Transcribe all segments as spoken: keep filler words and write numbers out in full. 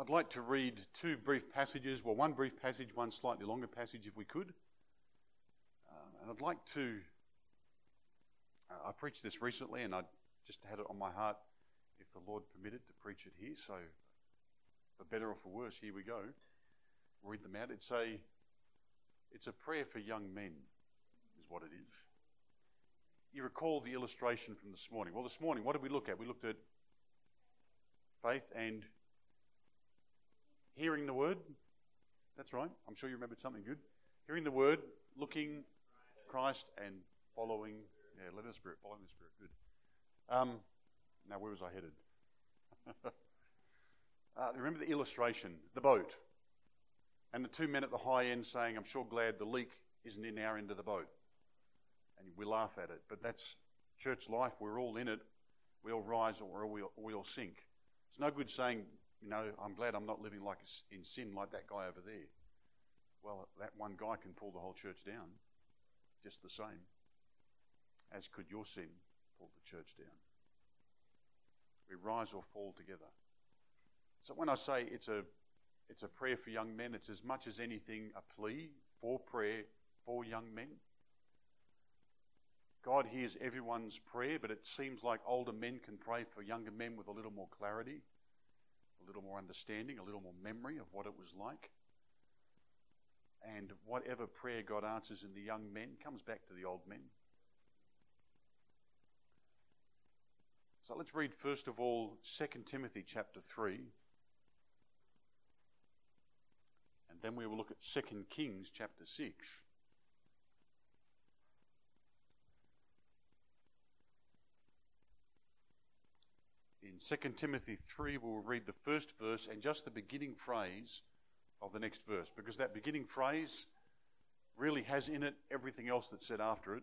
I'd like to read two brief passages, well, one brief passage, one slightly longer passage if we could. Uh, and I'd like to, uh, I preached this recently and I just had it on my heart, if the Lord permitted, to preach it here. So for better or for worse, here we go. Read them out. It's a, it's a prayer for young men, is what it is. You recall the illustration from this morning. Well, this morning, what did we look at? We looked at faith and hearing the word. That's right. I'm sure you remembered something good. Hearing the word, looking Christ and following. Yeah, let the Spirit, following the Spirit. Good. Um, now, where was I headed? uh, remember the illustration, the boat. And the two men at the high end saying, I'm sure glad the leak isn't in our end of the boat. And we laugh at it. But that's church life. We're all in it. We all rise or we all, we all sink. It's no good saying, you know, I'm glad I'm not living like in sin like that guy over there. Well, that one guy can pull the whole church down just the same, as could your sin pull the church down. We rise or fall together. So when I say it's a it's a prayer for young men, it's as much as anything a plea for prayer for young men. God hears everyone's prayer, but it seems like older men can pray for younger men with a little more clarity, a little more understanding, a little more memory of what it was like. And whatever prayer God answers in the young men comes back to the old men. So let's read first of all Second Timothy chapter three. And then we will look at Second Kings chapter six. In Second Timothy three, we'll read the first verse and just the beginning phrase of the next verse, because that beginning phrase really has in it everything else that's said after it.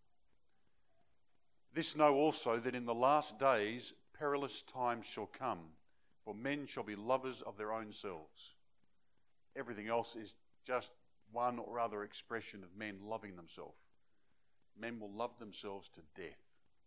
This know also, that in the last days perilous times shall come, for men shall be lovers of their own selves. Everything else is just one or other expression of men loving themselves. Men will love themselves to death.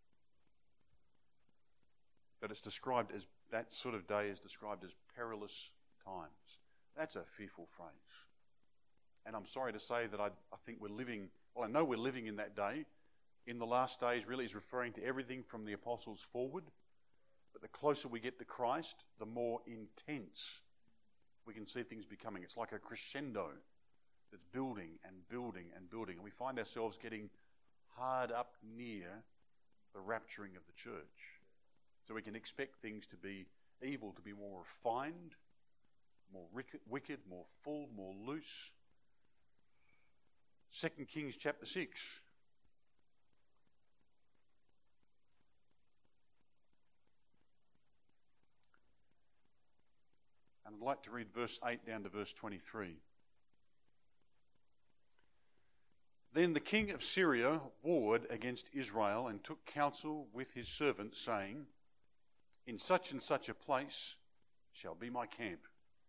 But it's described as, that sort of day is described as perilous times. That's a fearful phrase. And I'm sorry to say that I, I think we're living, well, I know we're living in that day. In the last days really is referring to everything from the apostles forward. But the closer we get to Christ, the more intense we can see things becoming. It's like a crescendo that's building and building and building. And we find ourselves getting hard up near the rapturing of the church. So we can expect things to be evil, to be more refined, more wicked, more full, more loose. Second Kings chapter six. And I'd like to read verse eight down to verse twenty-three. Then the king of Syria warred against Israel and took counsel with his servants, saying, in such and such a place shall be my camp.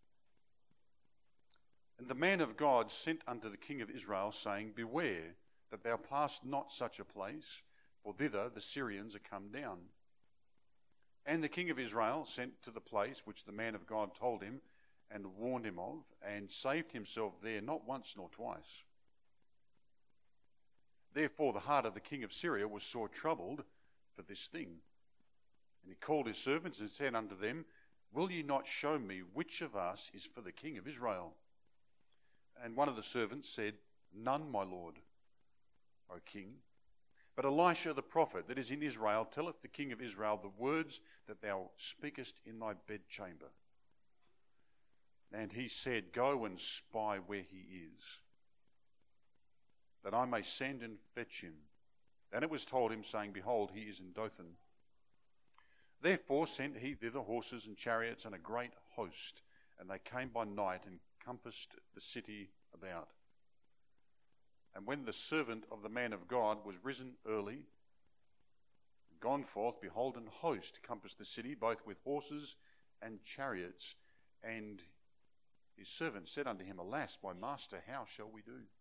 And the man of God sent unto the king of Israel, saying, beware that thou pass not such a place, for thither the Syrians are come down. And the king of Israel sent to the place which the man of God told him, and warned him of, and saved himself there not once nor twice. Therefore the heart of the king of Syria was sore troubled for this thing. And he called his servants and said unto them, will ye not show me which of us is for the king of Israel? And one of the servants said, none, my lord, O king. But Elisha the prophet that is in Israel telleth the king of Israel the words that thou speakest in thy bedchamber. And he said, go and spy where he is, that I may send and fetch him. And it was told him, saying, behold, he is in Dothan. Therefore sent he thither horses and chariots and a great host, and they came by night and compassed the city about. And when the servant of the man of God was risen early, gone forth, behold, an host compassed the city, both with horses and chariots. And his servant said unto him, alas, my master, how shall we do?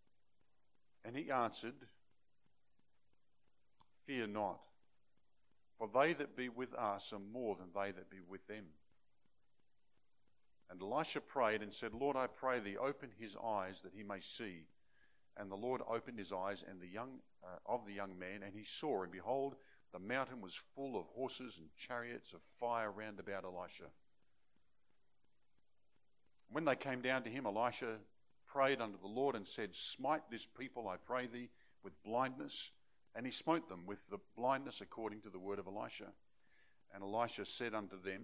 And he answered, fear not, for they that be with us are more than they that be with them. And Elisha prayed and said, Lord, I pray thee, open his eyes that he may see. And the Lord opened his eyes and the young uh, of the young man, and he saw, and behold, the mountain was full of horses and chariots of fire round about Elisha. When they came down to him, Elisha prayed unto the Lord and said, Smite this people, I pray thee, with blindness. And he smote them with the blindness according to the word of Elisha. And Elisha said unto them,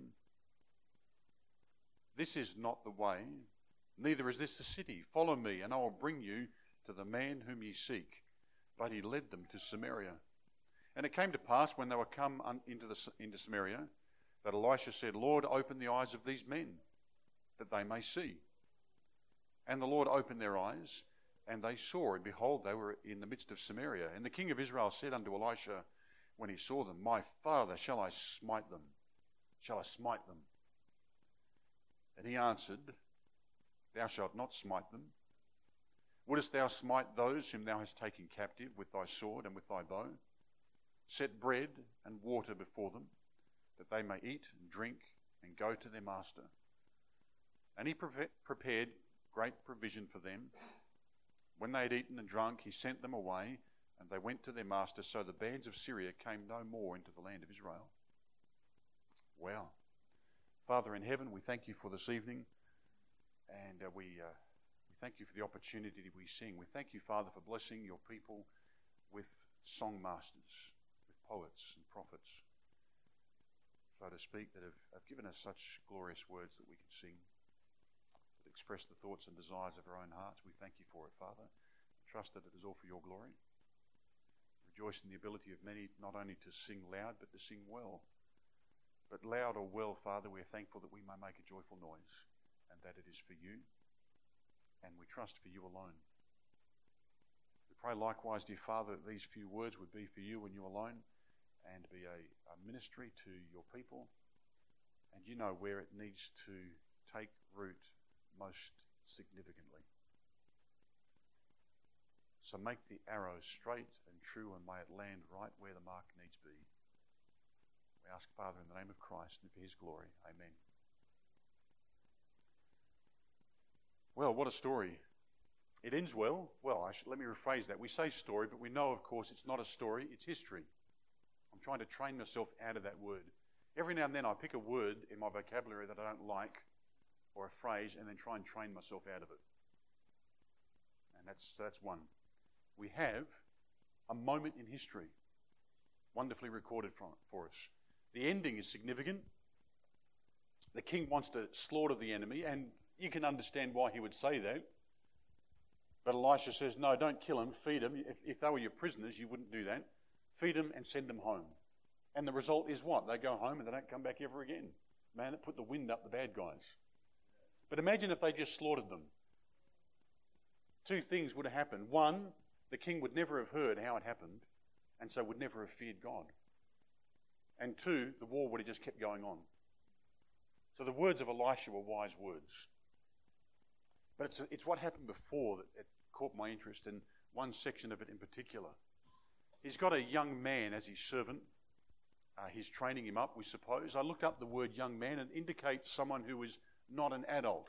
This is not the way, neither is this the city. Follow me, and I will bring you to the man whom ye seek. But he led them to Samaria. And it came to pass, when they were come into, the, into Samaria, that Elisha said, Lord, open the eyes of these men, that they may see. And the Lord opened their eyes, and they saw, and behold, they were in the midst of Samaria. And the king of Israel said unto Elisha, when he saw them, My father, shall I smite them? Shall I smite them? And he answered, Thou shalt not smite them. Wouldest thou smite those whom thou hast taken captive with thy sword and with thy bow? Set bread and water before them, that they may eat and drink and go to their master. And he pre- prepared great provision for them. When they had eaten and drunk, he sent them away, and they went to their master. So the bands of Syria came no more into the land of Israel. Wow. Father in heaven, we thank you for this evening, and uh, we, uh, we thank you for the opportunity we sing. We thank you, Father, for blessing your people with song masters, with poets and prophets, so to speak, that have, have given us such glorious words that we can sing, that express the thoughts and desires of our own hearts. We thank you for it, Father. I trust that it is all for your glory. Rejoice in the ability of many not only to sing loud, but to sing well. But loud or well, Father, we are thankful that we may make a joyful noise, and that it is for you, and we trust for you alone. We pray likewise, dear Father, that these few words would be for you and you alone, and be a, a ministry to your people, and you know where it needs to take root most significantly. So make the arrow straight and true, and may it land right where the mark needs be. We ask, Father, in the name of Christ and for his glory. Amen. Well, what a story. It ends well. Well, I should, let me rephrase that. We say story, but we know, of course, it's not a story, it's history. I'm trying to train myself out of that word. Every now and then I pick a word in my vocabulary that I don't like, or a phrase, and then try and train myself out of it. And that's, that's one. We have a moment in history, wonderfully recorded for, for us. The ending is significant. The king wants to slaughter the enemy, and you can understand why he would say that. But Elisha says, no, don't kill him, feed him. If, if they were your prisoners, you wouldn't do that. Feed them and send them home. And the result is what? They go home and they don't come back ever again. Man, it put the wind up the bad guys. But imagine if they just slaughtered them. Two things would have happened. One, the king would never have heard how it happened, and so would never have feared God. And two, the war would have just kept going on. So the words of Elisha were wise words. But it's, it's what happened before that it caught my interest, in one section of it in particular. He's got a young man as his servant. Uh, he's training him up, we suppose. I looked up the word young man, and it indicates someone who is not an adult.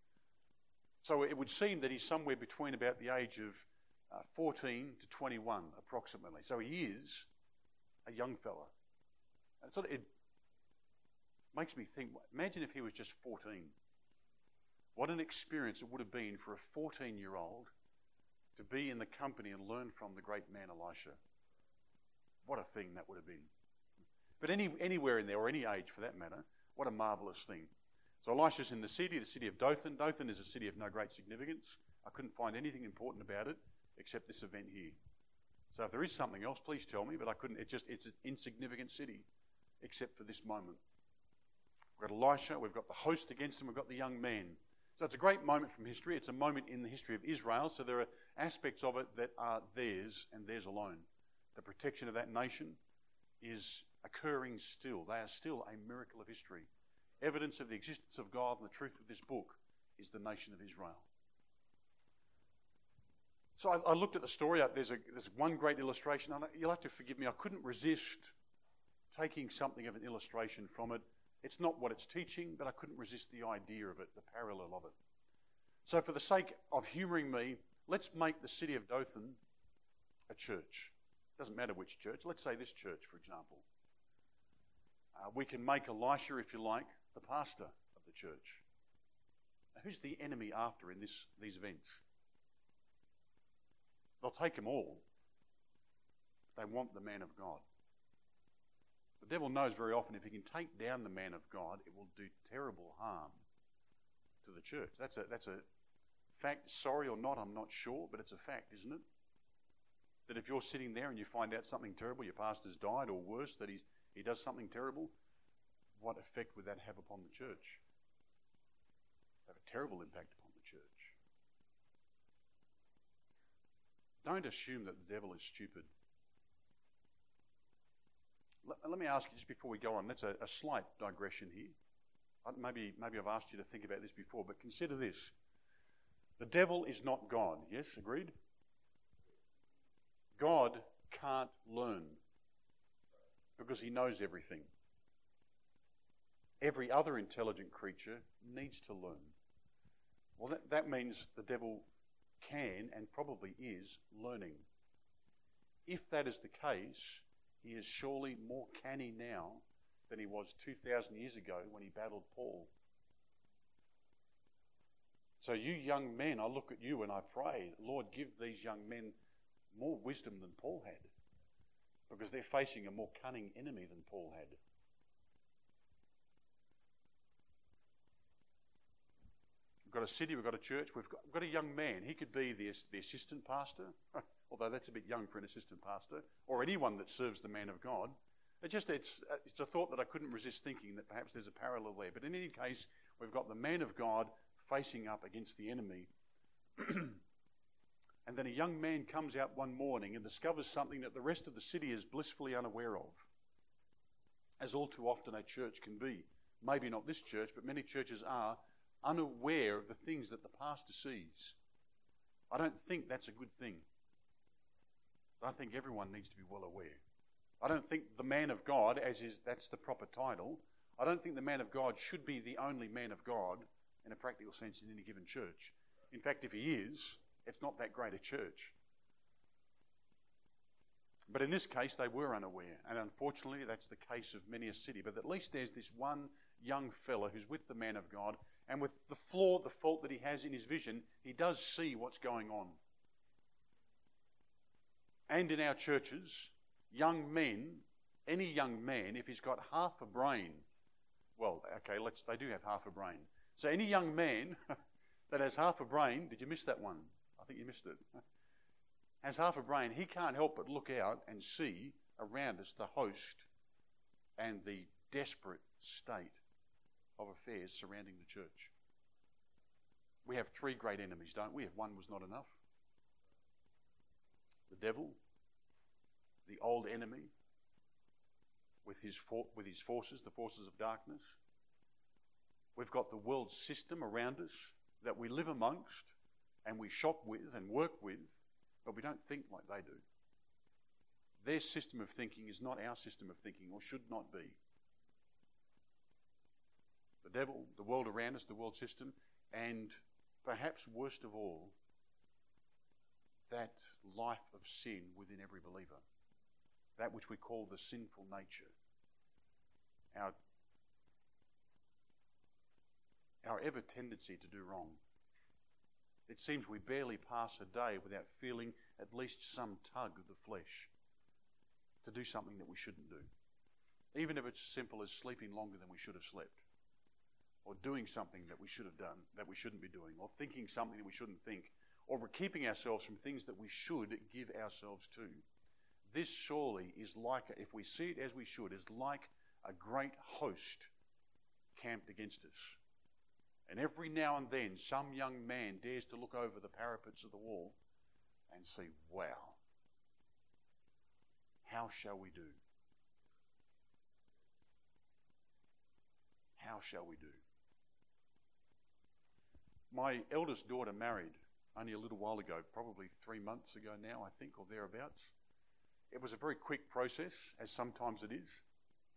So it would seem that he's somewhere between about the age of uh, fourteen to twenty-one, approximately. So he is a young fella. And sort of, it makes me think, imagine if he was just fourteen. What an experience it would have been for a fourteen-year-old to be in the company and learn from the great man Elisha. What a thing that would have been. But any anywhere in there, or any age for that matter, what a marvellous thing. So Elisha's in the city, the city of Dothan. Dothan is a city of no great significance. I couldn't find anything important about it except this event here. So if there is something else, please tell me, but I couldn't. It just, it's an insignificant city except for this moment. We've got Elisha, we've got the host against him, we've got the young man. So it's a great moment from history. It's a moment in the history of Israel, so there are aspects of it that are theirs and theirs alone. The protection of that nation is occurring still. They are still a miracle of history. Evidence of the existence of God and the truth of this book is the nation of Israel. So I, I looked at the story. There's, a, there's one great illustration. You'll have to forgive me. I couldn't resist taking something of an illustration from it. It's not what it's teaching, but I couldn't resist the idea of it, the parallel of it. So for the sake of humouring me, let's make the city of Dothan a church. Doesn't matter which church. Let's say this church, for example. Uh, we can make Elisha, if you like, the pastor of the church. Now, who's the enemy after in this, these events? They'll take them all. They want the man of God. The devil knows very often if he can take down the man of God, it will do terrible harm to the church. That's a, that's a fact. Sorry or not, I'm not sure, but it's a fact, isn't it? That if you're sitting there and you find out something terrible, your pastor's died, or worse, that he's, he does something terrible, what effect would that have upon the church? Have a terrible impact upon the church. Don't assume that the devil is stupid. Let, let me ask you, just before we go on, that's a, a slight digression here. Maybe, maybe I've asked you to think about this before, but consider this. The devil is not God. Yes, agreed? God can't learn because he knows everything. Every other intelligent creature needs to learn. Well, that, that means the devil can and probably is learning. If that is the case, he is surely more canny now than he was two thousand years ago when he battled Paul. So you young men, I look at you and I pray, Lord, give these young men more wisdom than Paul had, because they're facing a more cunning enemy than Paul had. We've got a city, we've got a church, we've got, we've got a young man. He could be the, the assistant pastor, although that's a bit young for an assistant pastor, or anyone that serves the man of God. It just it's it's a thought that I couldn't resist thinking that perhaps there's a parallel there. But in any case, we've got the man of God facing up against the enemy. And then a young man comes out one morning and discovers something that the rest of the city is blissfully unaware of, as all too often a church can be. Maybe not this church, but many churches are unaware of the things that the pastor sees. I don't think that's a good thing. I think everyone needs to be well aware. I don't think the man of God, as is that's the proper title, I don't think the man of God should be the only man of God in a practical sense in any given church. In fact, if he is, it's not that great a church. But in this case, they were unaware. And unfortunately, that's the case of many a city. But at least there's this one young fella who's with the man of God. And with the flaw, the fault that he has in his vision, he does see what's going on. And in our churches, young men, any young man, if he's got half a brain, well, okay, let's. they do have half a brain. So any young man that has half a brain, did you miss that one? I think you missed it. Has half a brain, he can't help but look out and see around us the host and the desperate state of affairs surrounding the church. We have three great enemies, don't we? If one was not enough. The devil, the old enemy, with his for- with his forces, the forces of darkness. We've got the world system around us that we live amongst and we shop with and work with, but we don't think like they do. Their system of thinking is not our system of thinking, or should not be. The devil, the world around us, the world system, and perhaps worst of all, that life of sin within every believer. That which we call the sinful nature. Our, our ever tendency to do wrong. It seems we barely pass a day without feeling at least some tug of the flesh to do something that we shouldn't do. Even if it's as simple as sleeping longer than we should have slept, or doing something that we should have done that we shouldn't be doing, or thinking something that we shouldn't think, or we're keeping ourselves from things that we should give ourselves to. This surely is like, if we see it as we should, is like a great host camped against us. And every now and then, some young man dares to look over the parapets of the wall and say, wow, how shall we do? How shall we do? My eldest daughter married only a little while ago, probably three months ago now, I think, or thereabouts. It was a very quick process, as sometimes it is.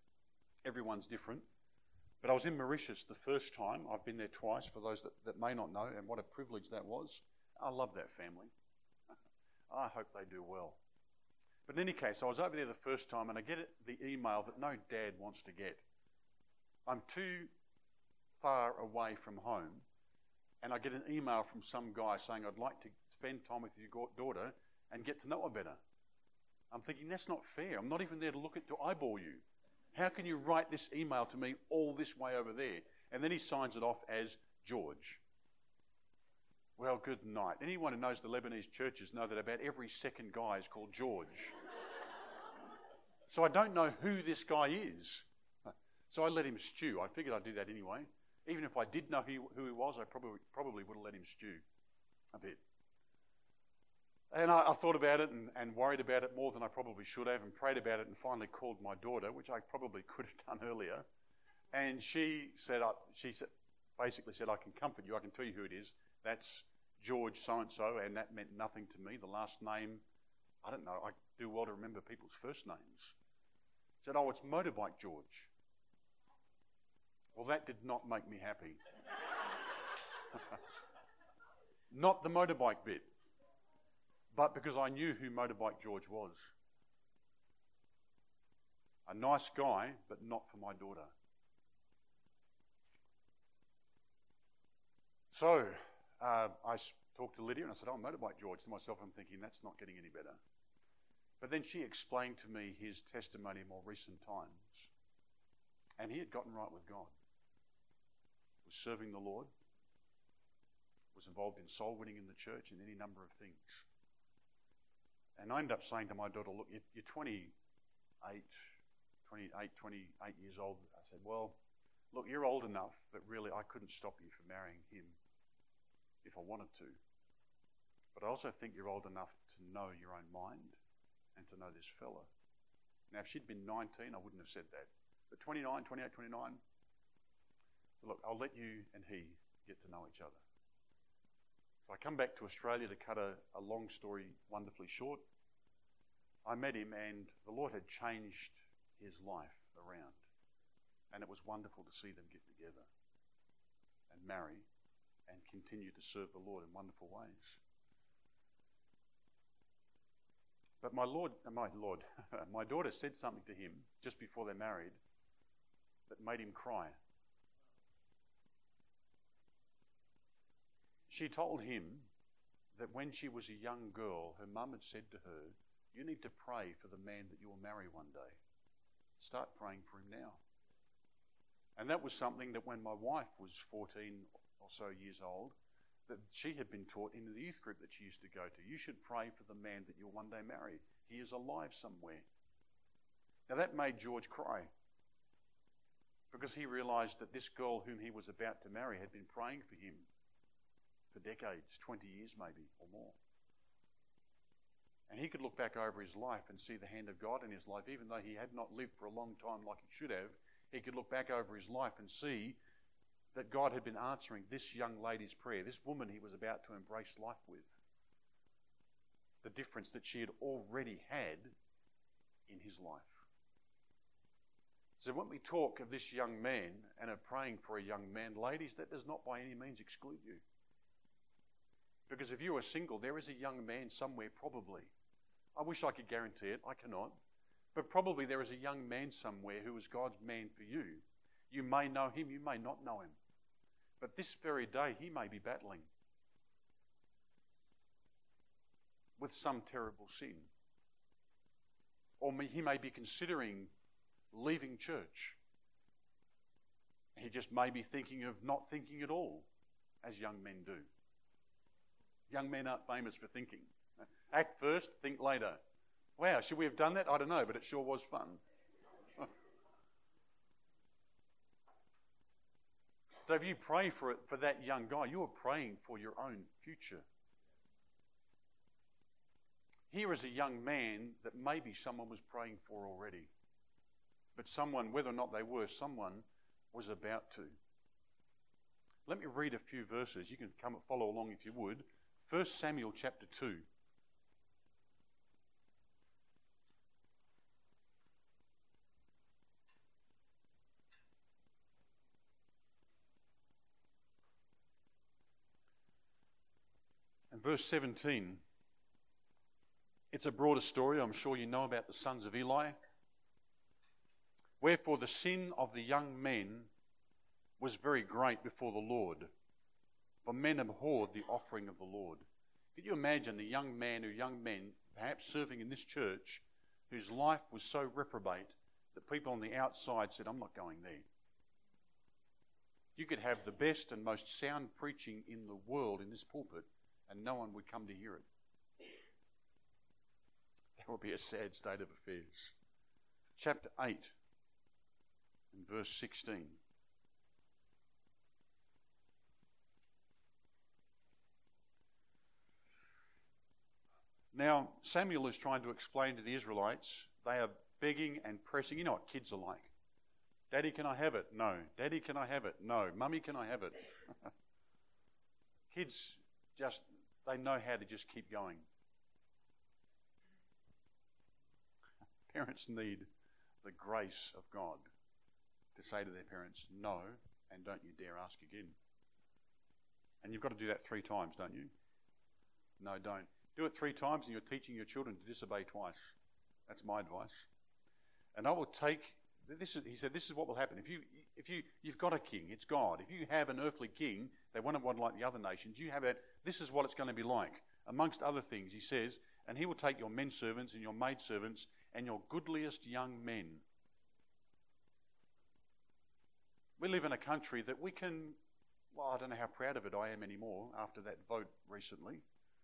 Everyone's different. But I was in Mauritius the first time. I've been there twice, for those that, that may not know, and what a privilege that was. I love that family. I hope they do well. But in any case, I was over there the first time, and I get the email that no dad wants to get. I'm too far away from home, and I get an email from some guy saying, I'd like to spend time with your daughter and get to know her better. I'm thinking, that's not fair. I'm not even there to look at, to eyeball you. How can you write this email to me all this way over there? And then he signs it off as George. Well, good night. Anyone who knows the Lebanese churches know that about every second guy is called George. So I don't know who this guy is. So I let him stew. I figured I'd do that anyway. Even if I did know who, who he was, I probably, probably would have let him stew a bit. And I, I thought about it and, and worried about it more than I probably should have, and prayed about it, and finally called my daughter, which I probably could have done earlier. And she said, I, she said, basically said, I can comfort you. I can tell you who it is. That's George so-and-so, and that meant nothing to me. The last name, I don't know. I do well to remember people's first names. Said, oh, it's Motorbike George. Well, that did not make me happy. Not the motorbike bit, but because I knew who Motorbike George was. A nice guy, but not for my daughter. So uh, I talked to Lydia and I said, oh, Motorbike George. To myself, I'm thinking, that's not getting any better. But then she explained to me his testimony in more recent times. And he had gotten right with God. Was serving the Lord. Was involved in soul winning in the church and any number of things. And I ended up saying to my daughter, look, you're twenty-eight, twenty-eight, twenty-eight years old. I said, well, look, you're old enough that really I couldn't stop you from marrying him if I wanted to. But I also think you're old enough to know your own mind and to know this fella. Now, if she'd been nineteen, I wouldn't have said that. But twenty-nine, twenty-eight, twenty-nine, look, I'll let you and he get to know each other. So I come back to Australia to cut a, a long story wonderfully short. I met him and the Lord had changed his life around. And it was wonderful to see them get together and marry and continue to serve the Lord in wonderful ways. But my Lord, my Lord, my daughter said something to him just before they married that made him cry. She told him that when she was a young girl, her mum had said to her, you need to pray for the man that you will marry one day. Start praying for him now. And that was something that when my wife was fourteen or so years old, that she had been taught in the youth group that she used to go to. You should pray for the man that you'll one day marry. He is alive somewhere. Now that made George cry, because he realised that this girl whom he was about to marry had been praying for him for decades, twenty years maybe or more. And he could look back over his life and see the hand of God in his life, even though he had not lived for a long time like he should have. He could look back over his life and see that God had been answering this young lady's prayer, this woman he was about to embrace life with. The difference that she had already had in his life. So when we talk of this young man and are praying for a young man, ladies, that does not by any means exclude you. Because if you are single, there is a young man somewhere probably. I wish I could guarantee it, I cannot. But probably there is a young man somewhere who is God's man for you. You may know him, you may not know him. But this very day, he may be battling with some terrible sin. Or he may be considering leaving church. He just may be thinking of not thinking at all, as young men do. Young men aren't famous for thinking. Act first, think later. Wow, should we have done that? I don't know, but it sure was fun. So if you pray for it, for that young guy, you are praying for your own future. Here is a young man that maybe someone was praying for already. But someone, whether or not they were, someone was about to. Let me read a few verses. You can come and follow along if you would. First Samuel chapter two. verse seventeen. It's a broader story. I'm sure you know about the sons of Eli. Wherefore the sin of the young men was very great before the Lord, for men abhorred the offering of the Lord. Can you imagine a young man or young men, perhaps serving in this church, whose life was so reprobate that people on the outside said, I'm not going there. You could have the best and most sound preaching in the world in this pulpit, and no one would come to hear it. That would be a sad state of affairs. Chapter eight and verse sixteen. Now, Samuel is trying to explain to the Israelites, they are begging and pressing. You know what kids are like. Daddy, can I have it? No. Daddy, can I have it? No. Mummy, can I have it? Kids just, they know how to just keep going. Parents need the grace of God to say to their parents, no, and don't you dare ask again. And you've got to do that three times, don't you? No, don't. Do it three times and you're teaching your children to disobey twice. That's my advice. And I will take, this is, he said, this is what will happen. If, you, if you, you've got a king, it's God. If you have an earthly king, they want one like the other nations, you have that, this is what it's going to be like. Amongst other things, he says, and he will take your men servants and your maid servants and your goodliest young men. We live in a country that we can, well, I don't know how proud of it I am anymore after that vote recently.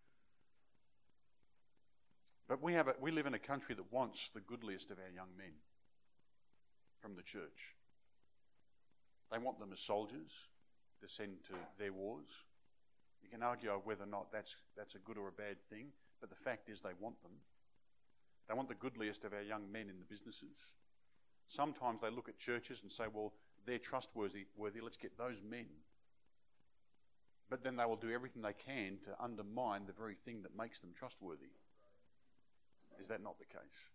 But we have a, we live in a country that wants the goodliest of our young men from the church. They want them as soldiers to send to their wars. You can argue over whether or not that's that's a good or a bad thing, but the fact is they want them. They want the goodliest of our young men in the businesses. Sometimes they look at churches and say, well, they're trustworthy, worthy, let's get those men. But then they will do everything they can to undermine the very thing that makes them trustworthy. Is that not the case?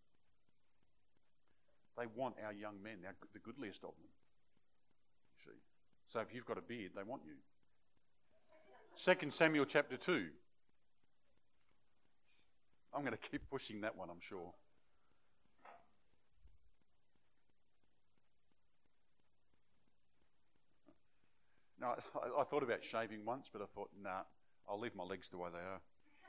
They want our young men, our, the goodliest of them. You see. So if you've got a beard, they want you. Second Samuel chapter two. I'm going to keep pushing that one, I'm sure. No, I, I thought about shaving once, but I thought, nah, I'll leave my legs the way they are.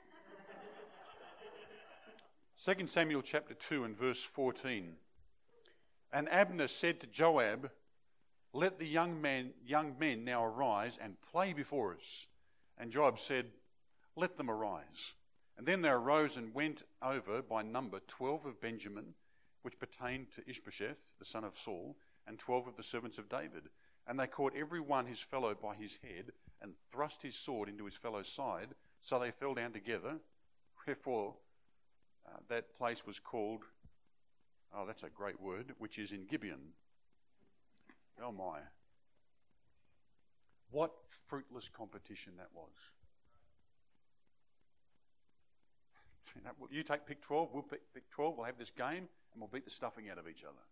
Second Samuel chapter two and verse fourteen. And Abner said to Joab, let the young men, young men now arise and play before us. And Joab said, let them arise. And then they arose and went over by number twelve of Benjamin, which pertained to Ishbosheth, the son of Saul, and twelve of the servants of David. And they caught every one his fellow by his head, and thrust his sword into his fellow's side, so they fell down together. Wherefore uh, that place was called, oh, that's a great word, which is in Gibeon. Oh my. What fruitless competition that was. You take pick twelve, we'll pick, pick twelve, we'll have this game, and we'll beat the stuffing out of each other.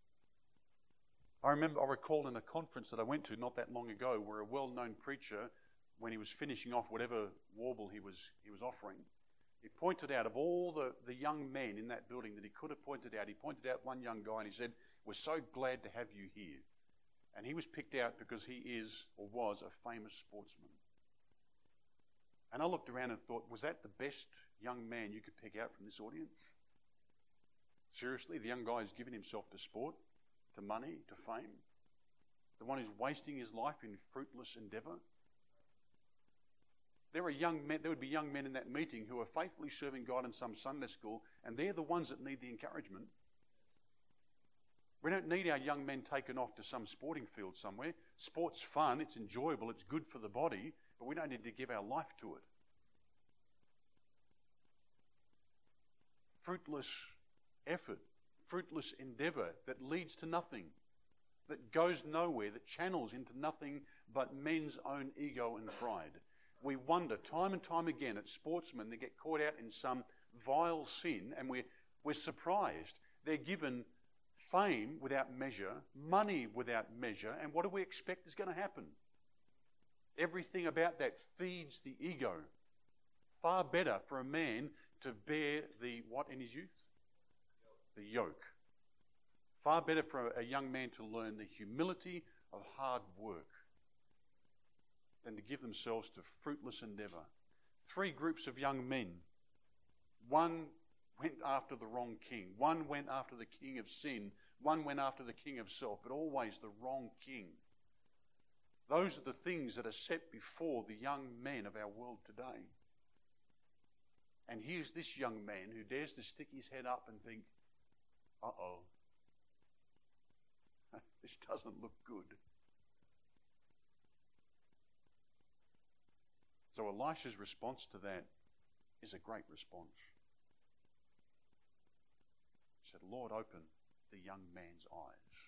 I remember, I recall in a conference that I went to not that long ago, where a well-known preacher, when he was finishing off whatever warble he was he was offering, he pointed out, of all the, the young men in that building that he could have pointed out, he pointed out one young guy and he said, we're so glad to have you here. And he was picked out because he is, or was, a famous sportsman. And I looked around and thought, was that the best young man you could pick out from this audience? Seriously, the young guy who's given himself to sport, to money, to fame? The one who's wasting his life in fruitless endeavour? There are young men, there would be young men in that meeting who are faithfully serving God in some Sunday school, and they're the ones that need the encouragement. We don't need our young men taken off to some sporting field somewhere. Sport's fun, it's enjoyable, it's good for the body, but we don't need to give our life to it. Fruitless effort, fruitless endeavour that leads to nothing, that goes nowhere, that channels into nothing but men's own ego and pride. We wonder time and time again at sportsmen that get caught out in some vile sin, and we're, we're surprised. They're given fame without measure, money without measure, and what do we expect is going to happen? Everything about that feeds the ego. Far better for a man to bear the what in his youth? The yoke. Far better for a young man to learn the humility of hard work than to give themselves to fruitless endeavour. Three groups of young men. One went after the wrong king. One went after the king of sin. One went after the king of self, but always the wrong king. Those are the things that are set before the young men of our world today. And here's this young man who dares to stick his head up and think, uh-oh, this doesn't look good. So Elisha's response to that is a great response. He said, Lord, open the young man's eyes.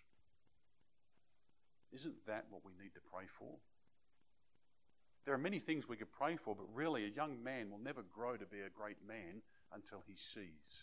Isn't that what we need to pray for? There are many things we could pray for, but really a young man will never grow to be a great man until he sees.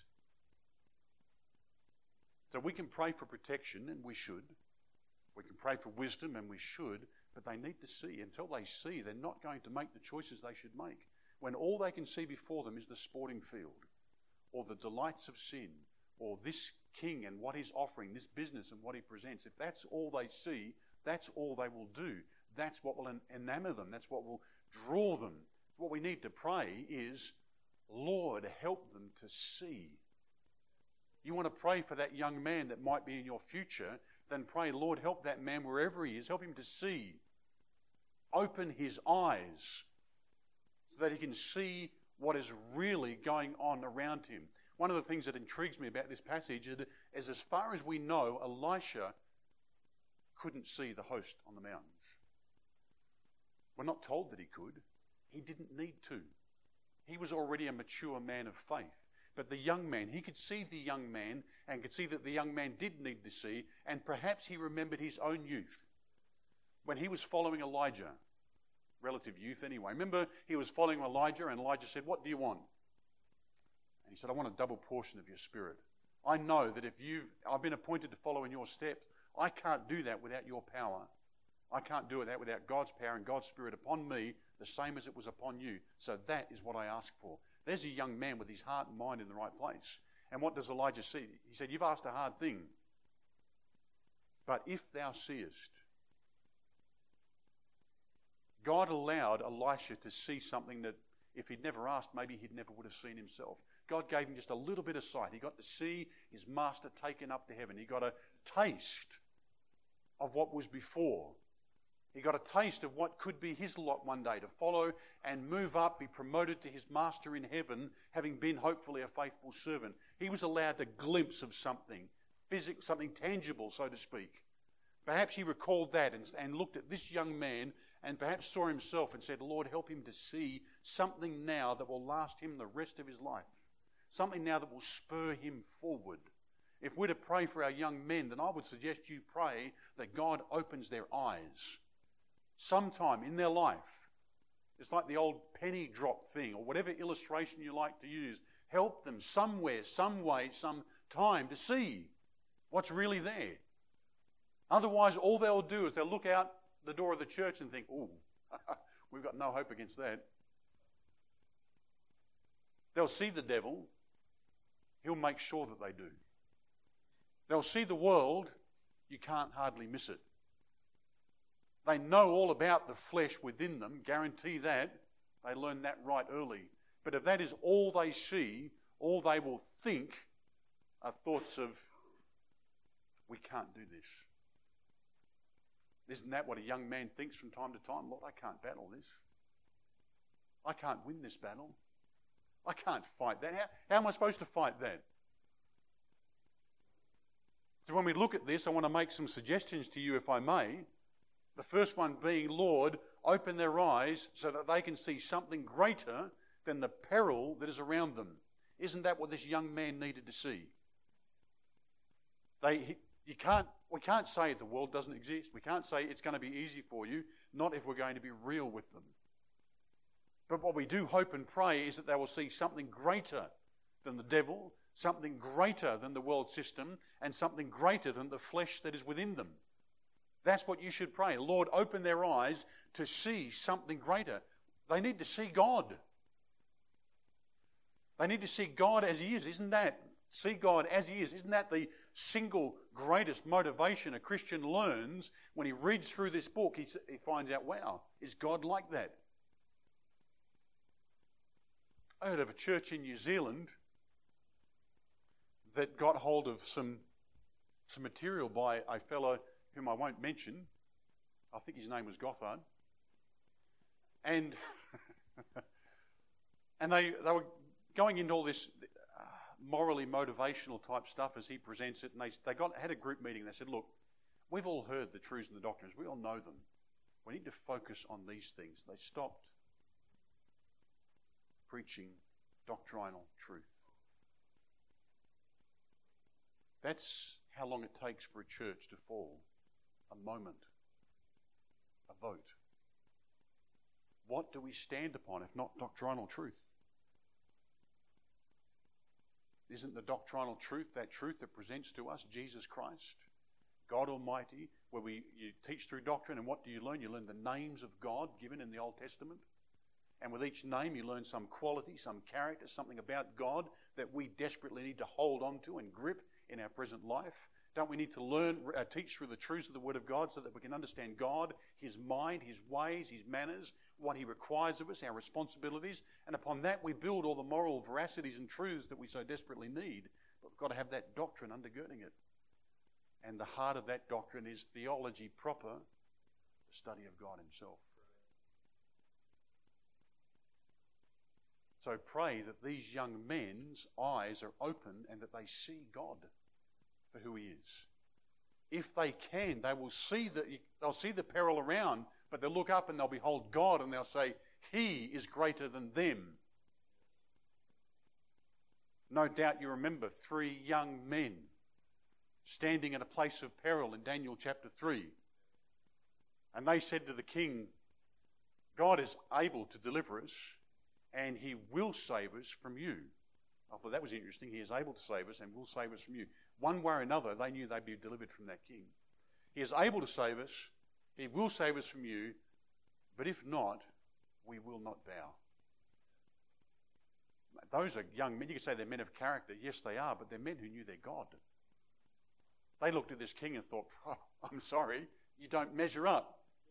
So we can pray for protection, and we should. We can pray for wisdom, and we should, but they need to see. Until they see, they're not going to make the choices they should make. When all they can see before them is the sporting field, or the delights of sin, or this king and what he's offering, this business and what he presents, if that's all they see, that's all they will do. That's what will enamor them. That's what will draw them. What we need to pray is, Lord, help them to see. You want to pray for that young man that might be in your future, then pray, Lord, help that man wherever he is. Help him to see. Open his eyes so that he can see what is really going on around him. One of the things that intrigues me about this passage is, as far as we know, Elisha couldn't see the host on the mountains. We're not told that he could. He didn't need to. He was already a mature man of faith. But the young man, he could see the young man and could see that the young man did need to see, and perhaps he remembered his own youth when he was following Elijah, relative youth anyway. Remember, he was following Elijah, and Elijah said, what do you want? And he said, I want a double portion of your spirit. I know that if you've, I've been appointed to follow in your steps, I can't do that without your power. I can't do that without God's power and God's Spirit upon me, the same as it was upon you. So that is what I ask for. There's a young man with his heart and mind in the right place. And what does Elijah see? He said, you've asked a hard thing. But if thou seest, God allowed Elisha to see something that if he'd never asked, maybe he never would have seen himself. God gave him just a little bit of sight. He got to see his master taken up to heaven. He got a taste of what was before. He got a taste of what could be his lot one day, to follow and move up, be promoted to his master in heaven, having been hopefully a faithful servant. He was allowed a glimpse of something, physical, something tangible, so to speak. Perhaps he recalled that and, and looked at this young man and perhaps saw himself and said, Lord, help him to see something now that will last him the rest of his life. Something now that will spur him forward. If we're to pray for our young men, then I would suggest you pray that God opens their eyes sometime in their life. It's like the old penny drop thing, or whatever illustration you like to use. Help them somewhere, some way, some time to see what's really there. Otherwise, all they'll do is they'll look out the door of the church and think, oh, we've got no hope against that. They'll see the devil. He'll make sure that they do. They'll see the world. You can't hardly miss it. They know all about the flesh within them, guarantee that. They learn that right early. But if that is all they see, all they will think are thoughts of, we can't do this. Isn't that what a young man thinks from time to time? Lord, I can't battle this. I can't win this battle. I can't fight that. How, how am I supposed to fight that? So when we look at this, I want to make some suggestions to you, if I may. The first one being, Lord, open their eyes so that they can see something greater than the peril that is around them. Isn't that what this young man needed to see? They, you can't, we can't say the world doesn't exist. We can't say it's going to be easy for you, not if we're going to be real with them. But what we do hope and pray is that they will see something greater than the devil, something greater than the world system, and something greater than the flesh that is within them. That's what you should pray. Lord, open their eyes to see something greater. They need to see God. They need to see God as He is. Isn't that, see God as He is, isn't that the single greatest motivation a Christian learns when he reads through this book? He, he finds out, wow, is God like that? I heard of a church in New Zealand that got hold of some, some material by a fellow whom I won't mention. I think his name was Gothard. And, and they, they were going into all this uh, morally motivational type stuff as he presents it. And they, they got had a group meeting. They said, look, we've all heard the truths and the doctrines. We all know them. We need to focus on these things. They stopped preaching doctrinal truth. That's how long it takes for a church to fall. A moment. A vote. What do we stand upon if not doctrinal truth? Isn't the doctrinal truth that truth that presents to us Jesus Christ, God Almighty, where we you teach through doctrine, and what do you learn? You learn the names of God given in the Old Testament. And with each name you learn some quality, some character, something about God that we desperately need to hold on to and grip in our present life. Don't we need to learn, uh, teach through the truths of the Word of God so that we can understand God, His mind, His ways, His manners, what He requires of us, our responsibilities, and upon that we build all the moral veracities and truths that we so desperately need. But we've got to have that doctrine undergirding it. And the heart of that doctrine is theology proper, the study of God Himself. So pray that these young men's eyes are open and that they see God for who He is. If they can, they will see the, they'll see the peril around, but they'll look up and they'll behold God and they'll say, He is greater than them. No doubt you remember three young men standing in a place of peril in Daniel chapter three. And they said to the king, God is able to deliver us and He will save us from you. I thought that was interesting. He is able to save us and will save us from you. One way or another, they knew they'd be delivered from that king. He is able to save us. He will save us from you. But if not, we will not bow. Those are young men. You could say they're men of character. Yes, they are, but they're men who knew their God. They looked at this king and thought, oh, I'm sorry, you don't measure up.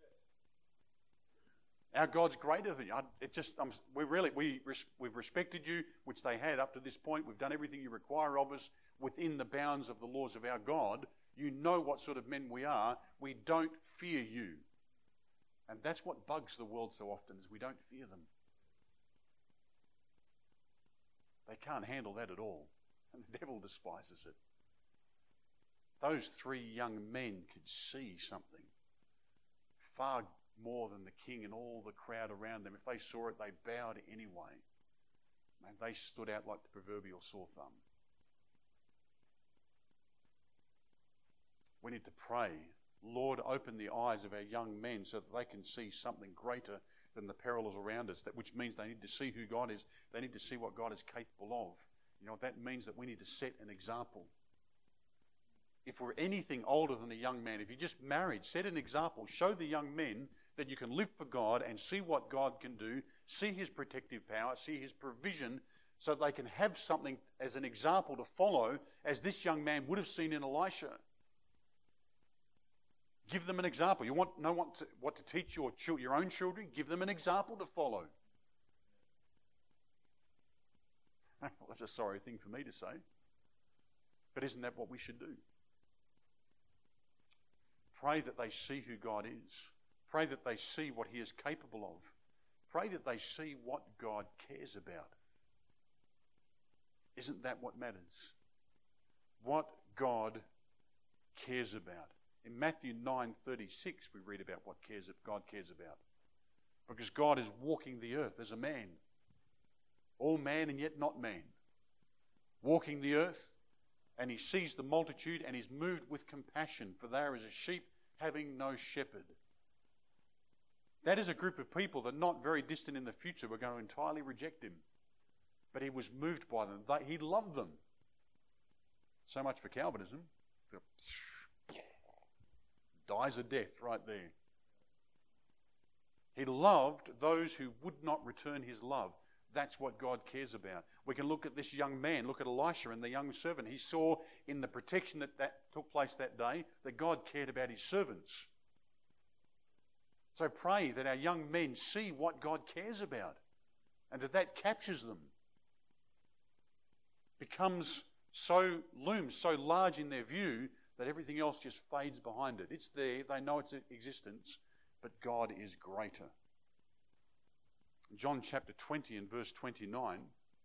Our God's greater than you. It just, um, we really, we, we've respected you, which they had up to this point. We've done everything you require of us within the bounds of the laws of our God. You know what sort of men we are. We don't fear you. And that's what bugs the world so often, is we don't fear them. They can't handle that at all. And the devil despises it. Those three young men could see something far more than the king and all the crowd around them. If they saw it, they bowed anyway. Man, they stood out like the proverbial sore thumb. We need to pray, Lord, open the eyes of our young men so that they can see something greater than the perils around us, that, which means they need to see who God is. They need to see what God is capable of. You know what that means? That we need to set an example. If we're anything older than a young man, if you're just married, set an example. Show the young men that you can live for God and see what God can do, see His protective power, see His provision, so they can have something as an example to follow, as this young man would have seen in Elisha. Give them an example. You want know what to, what to teach your, your own children? Give them an example to follow. Well, that's a sorry thing for me to say. But isn't that what we should do? Pray that they see who God is. Pray that they see what He is capable of. Pray that they see what God cares about. Isn't that what matters? What God cares about. In Matthew nine thirty-six, we read about what cares, God cares about. Because God is walking the earth as a man. All man and yet not man. Walking the earth, and He sees the multitude and is moved with compassion, for they are as a sheep having no shepherd. That is a group of people that not very distant in the future were going to entirely reject Him. But He was moved by them. They, he loved them. So much for Calvinism. The dies a death right there. He loved those who would not return His love. That's what God cares about. We can look at this young man, look at Elisha and the young servant. He saw in the protection that, that took place that day that God cared about his servants. So pray that our young men see what God cares about and that that captures them. Becomes so, looms so large in their view that everything else just fades behind it. It's there, they know its existence, but God is greater. John chapter twenty and verse twenty-nine.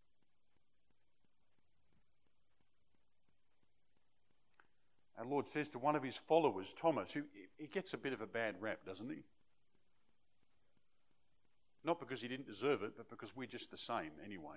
Our Lord says to one of his followers, Thomas, who he gets a bit of a bad rap, doesn't he? Not because he didn't deserve it, but because we're just the same anyway.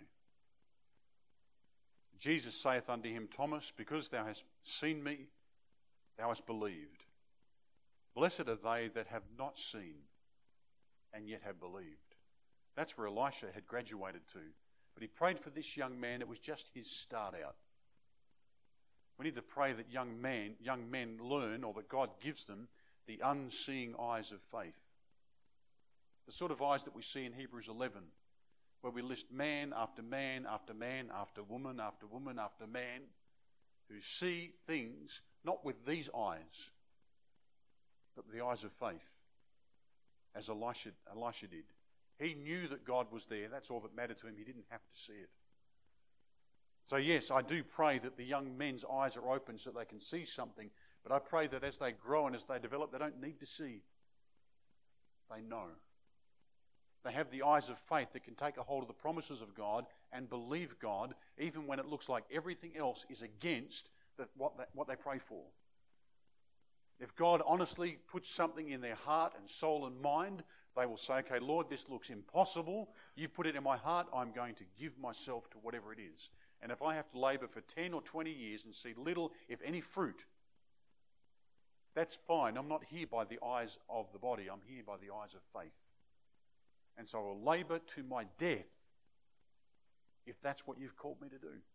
Jesus saith unto him, Thomas, because thou hast seen me, thou hast believed. Blessed are they that have not seen and yet have believed. That's where Elisha had graduated to. But he prayed for this young man. It was just his start out. We need to pray that young men, young men learn, or that God gives them, the unseeing eyes of faith. The sort of eyes that we see in Hebrews eleven, where we list man after man after man after woman after woman after man who see things not with these eyes, but with the eyes of faith, as Elisha, Elisha did. He knew that God was there. That's all that mattered to him. He didn't have to see it. So yes, I do pray that the young men's eyes are open so they can see something, but I pray that as they grow and as they develop, they don't need to see. They know. They have the eyes of faith that can take a hold of the promises of God and believe God, even when it looks like everything else is against the, what, they, what they pray for. If God honestly puts something in their heart and soul and mind, they will say, okay, Lord, this looks impossible. You've put it in my heart. I'm going to give myself to whatever it is. And if I have to labour for ten or twenty years and see little, if any, fruit, that's fine. I'm not here by the eyes of the body. I'm here by the eyes of faith. And so I will labour to my death if that's what you've called me to do.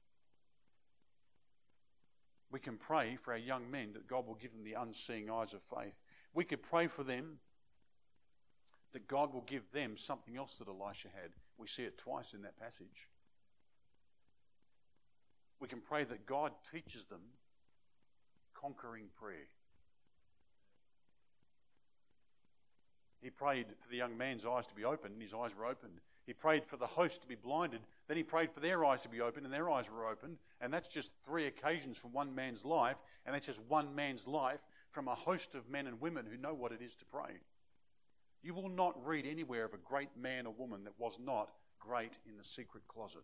We can pray for our young men that God will give them the unseeing eyes of faith. We could pray for them that God will give them something else that Elisha had. We see it twice in that passage. We can pray that God teaches them conquering prayer. He prayed for the young man's eyes to be opened, and his eyes were opened. He prayed for the host to be blinded. Then he prayed for their eyes to be opened, and their eyes were opened. And that's just three occasions from one man's life, and that's just one man's life from a host of men and women who know what it is to pray. You will not read anywhere of a great man or woman that was not great in the secret closet.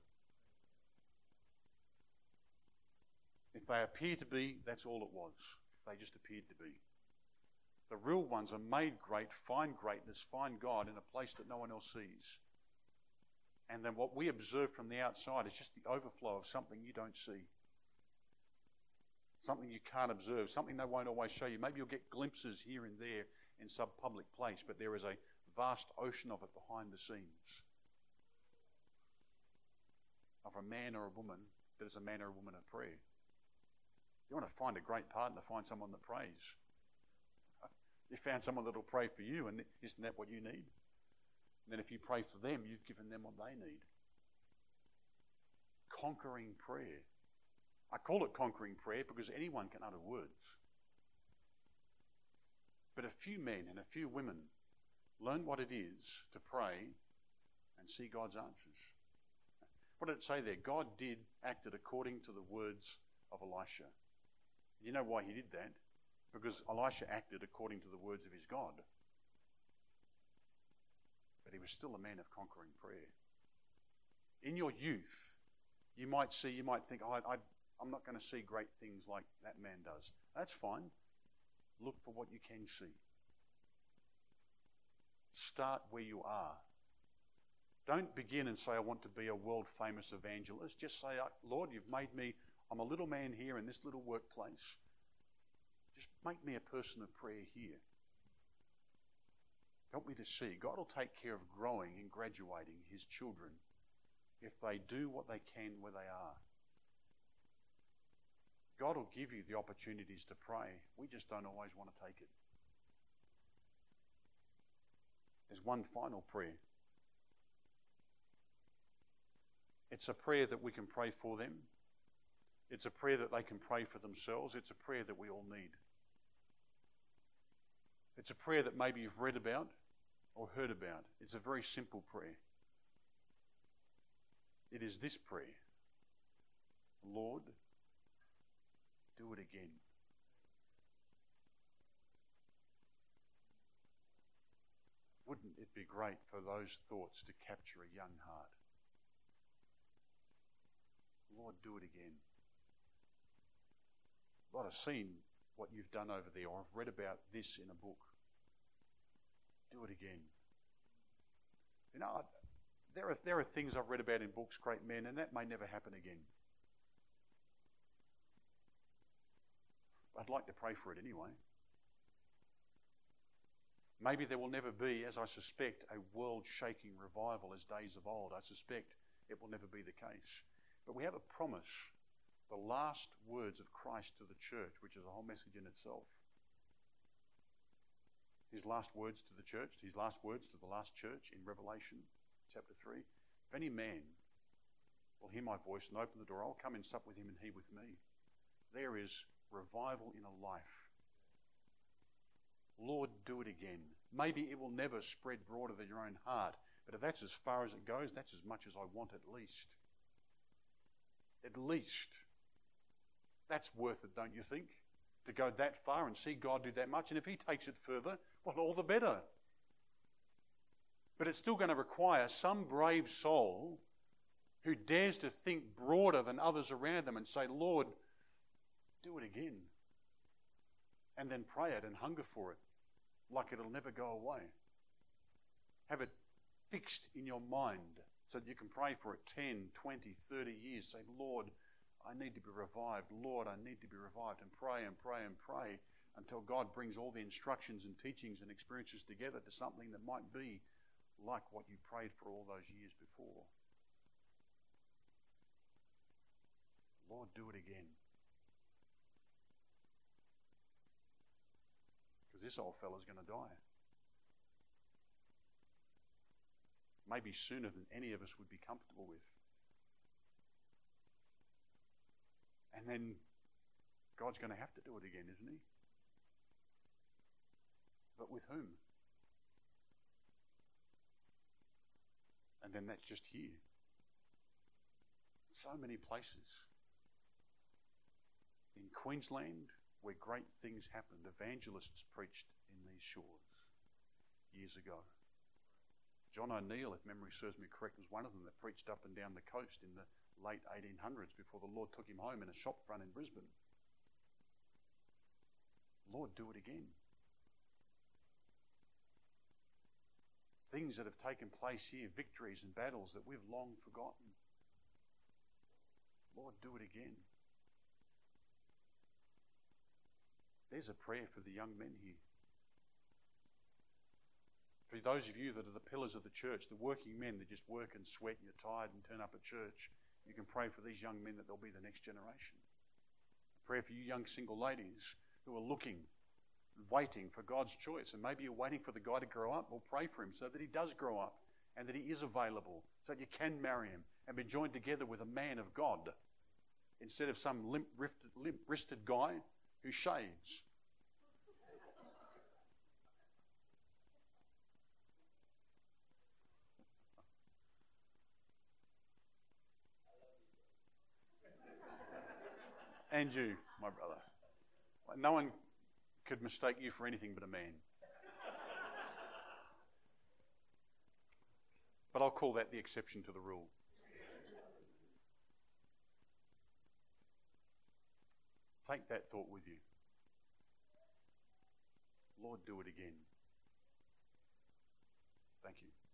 If they appear to be, that's all it was. They just appeared to be. The real ones are made great, find greatness, find God in a place that no one else sees. And then what we observe from the outside is just the overflow of something you don't see. Something you can't observe, something they won't always show you. Maybe you'll get glimpses here and there in some public place, but there is a vast ocean of it behind the scenes. Of a man or a woman that is a man or a woman of prayer. You want to find a great partner, find someone that prays. You found someone that will pray for you, and isn't that what you need? And then if you pray for them, you've given them what they need. Conquering prayer. I call it conquering prayer because anyone can utter words. But a few men and a few women learn what it is to pray and see God's answers. What did it say there? God did acted according to the words of Elisha. You know why he did that? Because Elisha acted according to the words of his God. But he was still a man of conquering prayer. In your youth, you might see, you might think, oh, I, I, I'm not going to see great things like that man does. That's fine. Look for what you can see. Start where you are. Don't begin and say, I want to be a world-famous evangelist. Just say, Lord, you've made me, I'm a little man here in this little workplace. Just make me a person of prayer here. Help me to see. God will take care of growing and graduating his children if they do what they can where they are. God will give you the opportunities to pray. We just don't always want to take it. There's one final prayer. It's a prayer that we can pray for them. It's a prayer that they can pray for themselves. It's a prayer that we all need. It's a prayer that maybe you've read about or heard about. It's a very simple prayer. It is this prayer: Lord, do it again. Wouldn't it be great for those thoughts to capture a young heart? Lord, do it again. Lord, I've seen what you've done over there, or I've read about this in a book. Do it again. You know, there are, there are things I've read about in books, great men, and that may never happen again. I'd like to pray for it anyway. Maybe there will never be, as I suspect, a world-shaking revival as days of old. I suspect it will never be the case. But we have a promise, the last words of Christ to the church, which is a whole message in itself. His last words to the church, his last words to the last church in Revelation chapter three. If any man will hear my voice and open the door, I'll come and sup with him and he with me. There is revival in a life. Lord, do it again. Maybe it will never spread broader than your own heart, but if that's as far as it goes, that's as much as I want at least. At least. That's worth it, don't you think? To go that far and see God do that much. And if he takes it further, well, all the better. But it's still going to require some brave soul who dares to think broader than others around them and say, Lord, do it again. And then pray it and hunger for it like it'll never go away. Have it fixed in your mind so that you can pray for it ten, twenty, thirty years. Say, Lord, I need to be revived. Lord, I need to be revived. And pray and pray and pray until God brings all the instructions and teachings and experiences together to something that might be like what you prayed for all those years before. Lord, do it again. Because this old fella's going to die. Maybe sooner than any of us would be comfortable with. And then God's going to have to do it again, isn't he? But with whom? And then that's just here. So many places. In Queensland, where great things happened, evangelists preached in these shores years ago. John O'Neill, if memory serves me correct, was one of them that preached up and down the coast in the late eighteen hundreds before the Lord took him home in a shop front in Brisbane. Lord, do it again. Things that have taken place here, victories and battles that we've long forgotten. Lord, do it again. There's a prayer for the young men here. For those of you that are the pillars of the church, the working men that just work and sweat and you're tired and turn up at church, you can pray for these young men that they'll be the next generation. Pray for you young single ladies who are looking, waiting for God's choice. And maybe you're waiting for the guy to grow up. Well, pray for him so that he does grow up and that he is available, so that you can marry him and be joined together with a man of God instead of some limp-wristed limp guy who shaves. And you, my brother. No one could mistake you for anything but a man. But I'll call that the exception to the rule. Take that thought with you. Lord, do it again. Thank you.